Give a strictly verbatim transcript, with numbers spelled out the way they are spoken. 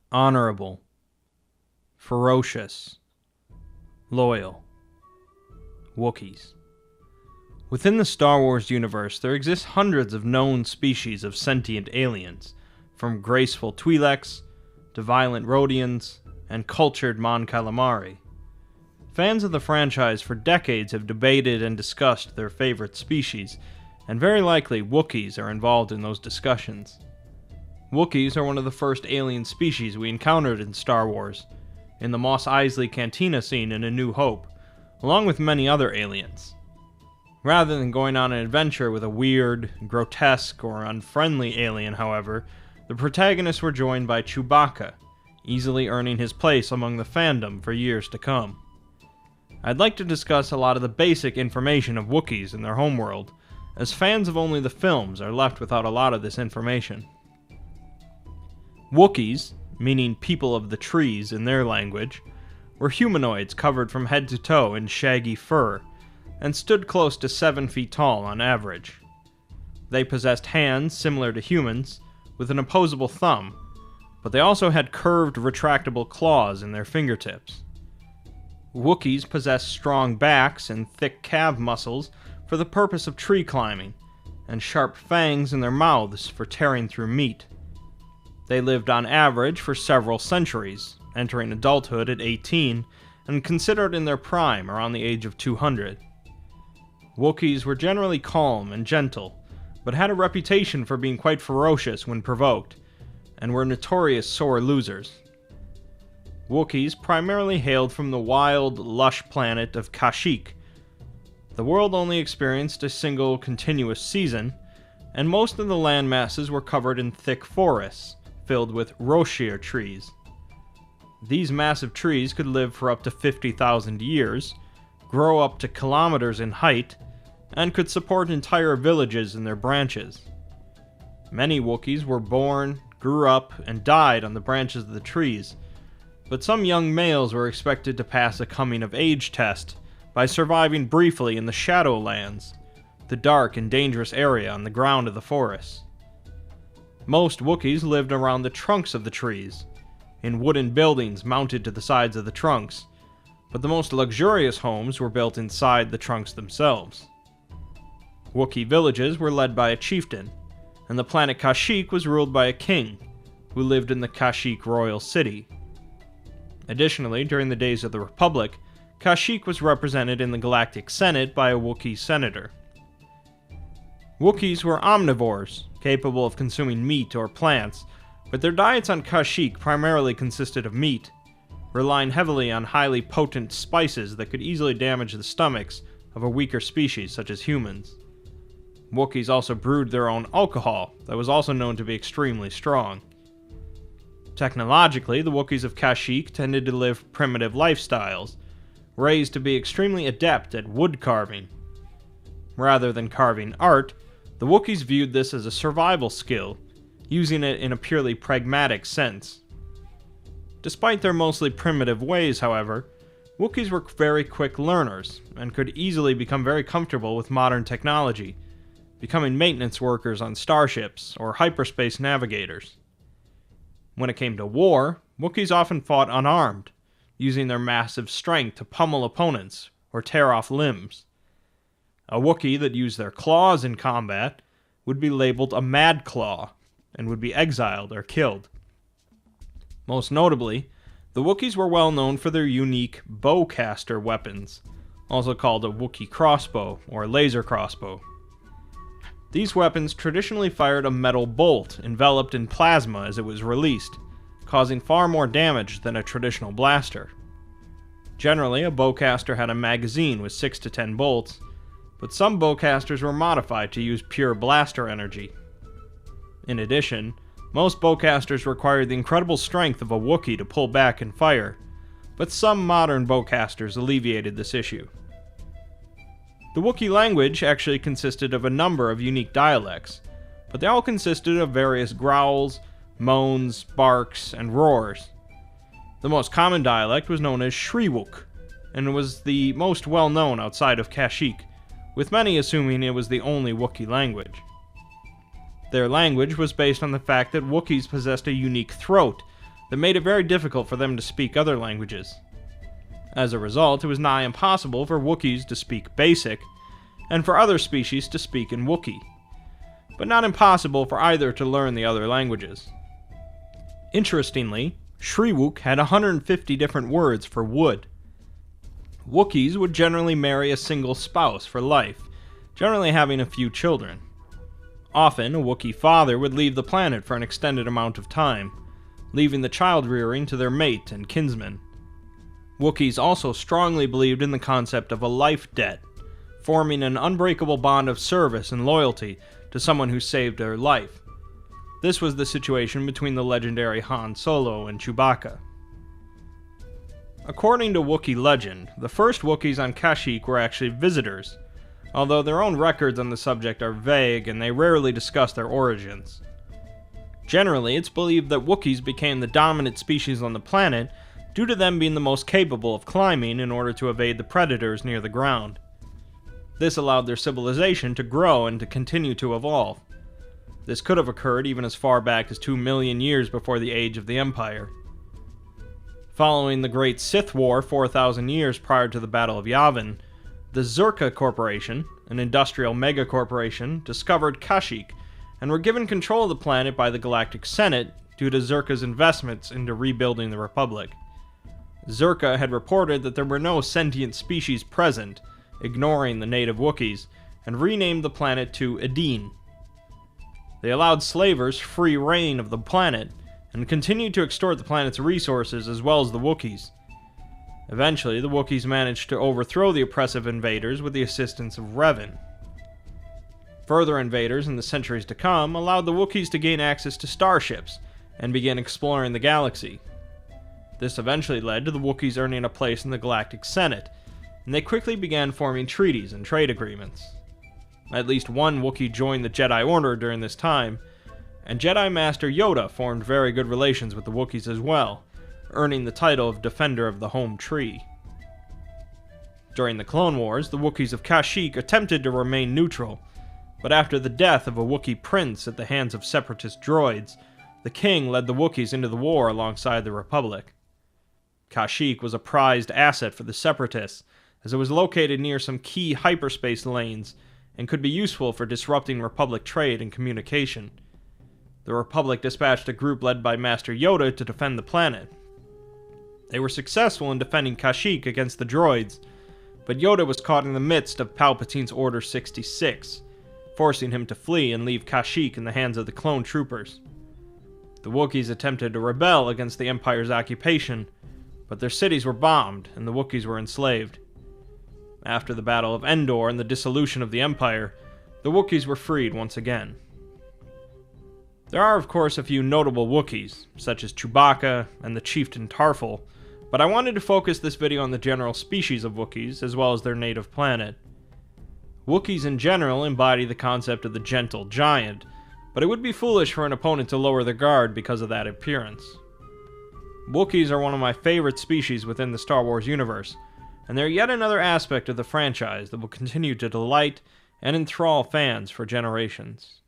honorable, ferocious, loyal. Wookiees. Within the Star Wars universe, there exist hundreds of known species of sentient aliens, from graceful Twi'leks to violent Rodians and cultured Mon Calamari. Fans of the franchise for decades have debated and discussed their favorite species, and very likely Wookiees are involved in those discussions. Wookiees are one of the first alien species we encountered in Star Wars, in the Mos Eisley Cantina scene in A New Hope, along with many other aliens. Rather than going on an adventure with a weird, grotesque, or unfriendly alien, however, the protagonists were joined by Chewbacca, easily earning his place among the fandom for years to come. I'd like to discuss a lot of the basic information of Wookiees in their homeworld, as fans of only the films are left without a lot of this information. Wookiees, meaning people of the trees in their language, were humanoids covered from head to toe in shaggy fur, and stood close to seven feet tall on average. They possessed hands similar to humans, with an opposable thumb, but they also had curved retractable claws in their fingertips. Wookiees possess strong backs and thick calf muscles for the purpose of tree climbing, and sharp fangs in their mouths for tearing through meat. They lived on average for several centuries, entering adulthood at eighteen, and considered in their prime around the age of two hundred. Wookiees were generally calm and gentle, but had a reputation for being quite ferocious when provoked, and were notorious sore losers. Wookiees primarily hailed from the wild, lush planet of Kashyyyk. The world only experienced a single continuous season, and most of the land masses were covered in thick forests, filled with Roshir trees. These massive trees could live for up to fifty thousand years, grow up to kilometers in height, and could support entire villages in their branches. Many Wookiees were born, grew up, and died on the branches of the trees, but some young males were expected to pass a coming-of-age test by surviving briefly in the Shadowlands, the dark and dangerous area on the ground of the forest. Most Wookiees lived around the trunks of the trees, in wooden buildings mounted to the sides of the trunks, but the most luxurious homes were built inside the trunks themselves. Wookiee villages were led by a chieftain, and the planet Kashyyyk was ruled by a king, who lived in the Kashyyyk Royal City. Additionally, during the days of the Republic, Kashyyyk was represented in the Galactic Senate by a Wookiee senator. Wookiees were omnivores, capable of consuming meat or plants, but their diets on Kashyyyk primarily consisted of meat, relying heavily on highly potent spices that could easily damage the stomachs of a weaker species such as humans. Wookiees also brewed their own alcohol that was also known to be extremely strong. Technologically, the Wookiees of Kashyyyk tended to live primitive lifestyles, raised to be extremely adept at wood carving. Rather than carving art, the Wookiees viewed this as a survival skill, using it in a purely pragmatic sense. Despite their mostly primitive ways, however, Wookiees were very quick learners, and could easily become very comfortable with modern technology, becoming maintenance workers on starships or hyperspace navigators. When it came to war, Wookiees often fought unarmed, using their massive strength to pummel opponents or tear off limbs. A Wookiee that used their claws in combat would be labeled a Mad Claw, and would be exiled or killed. Most notably, the Wookiees were well known for their unique bowcaster weapons, also called a Wookiee crossbow or laser crossbow. These weapons traditionally fired a metal bolt enveloped in plasma as it was released, causing far more damage than a traditional blaster. Generally, a bowcaster had a magazine with six to ten bolts, but some bowcasters were modified to use pure blaster energy. In addition, most bowcasters required the incredible strength of a Wookiee to pull back and fire, but some modern bowcasters alleviated this issue. The Wookiee language actually consisted of a number of unique dialects, but they all consisted of various growls, moans, barks, and roars. The most common dialect was known as Shriwook, and was the most well-known outside of Kashyyyk, with many assuming it was the only Wookiee language. Their language was based on the fact that Wookiees possessed a unique throat that made it very difficult for them to speak other languages. As a result, it was nigh impossible for Wookiees to speak Basic, and for other species to speak in Wookiee, but not impossible for either to learn the other languages. Interestingly, Shriwook had one hundred fifty different words for wood. Wookiees would generally marry a single spouse for life, generally having a few children. Often, a Wookiee father would leave the planet for an extended amount of time, leaving the child rearing to their mate and kinsmen. Wookiees also strongly believed in the concept of a life debt, forming an unbreakable bond of service and loyalty to someone who saved their life. This was the situation between the legendary Han Solo and Chewbacca. According to Wookiee legend, the first Wookiees on Kashyyyk were actually visitors, although their own records on the subject are vague and they rarely discuss their origins. Generally, it's believed that Wookiees became the dominant species on the planet due to them being the most capable of climbing in order to evade the predators near the ground. This allowed their civilization to grow and to continue to evolve. This could have occurred even as far back as two million years before the age of the Empire. Following the Great Sith War four thousand years prior to the Battle of Yavin, the Zerka Corporation, an industrial megacorporation, discovered Kashyyyk and were given control of the planet by the Galactic Senate due to Zerka's investments into rebuilding the Republic. Zerka had reported that there were no sentient species present, ignoring the native Wookiees, and renamed the planet to Edeen. They allowed slavers free reign of the planet, and continued to extort the planet's resources as well as the Wookiees. Eventually, the Wookiees managed to overthrow the oppressive invaders with the assistance of Revan. Further invaders in the centuries to come allowed the Wookiees to gain access to starships and begin exploring the galaxy. This eventually led to the Wookiees earning a place in the Galactic Senate, and they quickly began forming treaties and trade agreements. At least one Wookiee joined the Jedi Order during this time, and Jedi Master Yoda formed very good relations with the Wookiees as well, earning the title of Defender of the Home Tree. During the Clone Wars, the Wookiees of Kashyyyk attempted to remain neutral, but after the death of a Wookiee prince at the hands of separatist droids, the king led the Wookiees into the war alongside the Republic. Kashyyyk was a prized asset for the separatists, as it was located near some key hyperspace lanes and could be useful for disrupting Republic trade and communication. The Republic dispatched a group led by Master Yoda to defend the planet. They were successful in defending Kashyyyk against the droids, but Yoda was caught in the midst of Palpatine's Order sixty-six, forcing him to flee and leave Kashyyyk in the hands of the clone troopers. The Wookiees attempted to rebel against the Empire's occupation, but their cities were bombed and the Wookiees were enslaved. After the Battle of Endor and the dissolution of the Empire, the Wookiees were freed once again. There are of course a few notable Wookiees, such as Chewbacca and the Chieftain Tarful, but I wanted to focus this video on the general species of Wookiees as well as their native planet. Wookiees in general embody the concept of the gentle giant, but it would be foolish for an opponent to lower their guard because of that appearance. Wookiees are one of my favorite species within the Star Wars universe, and they're yet another aspect of the franchise that will continue to delight and enthrall fans for generations.